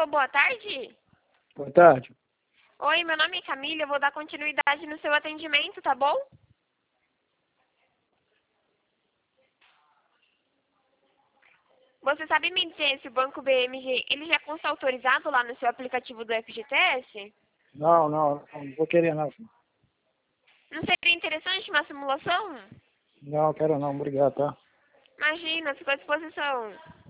Alô, boa tarde? Boa tarde. Oi, meu nome é Camila, eu vou dar continuidade no seu atendimento, tá bom? Você sabe me dizer se o Banco BMG, ele já consta autorizado lá no seu aplicativo do FGTS? Não vou querer não. Não seria interessante uma simulação? Não, quero não, obrigado, tá? Imagina, fico à disposição.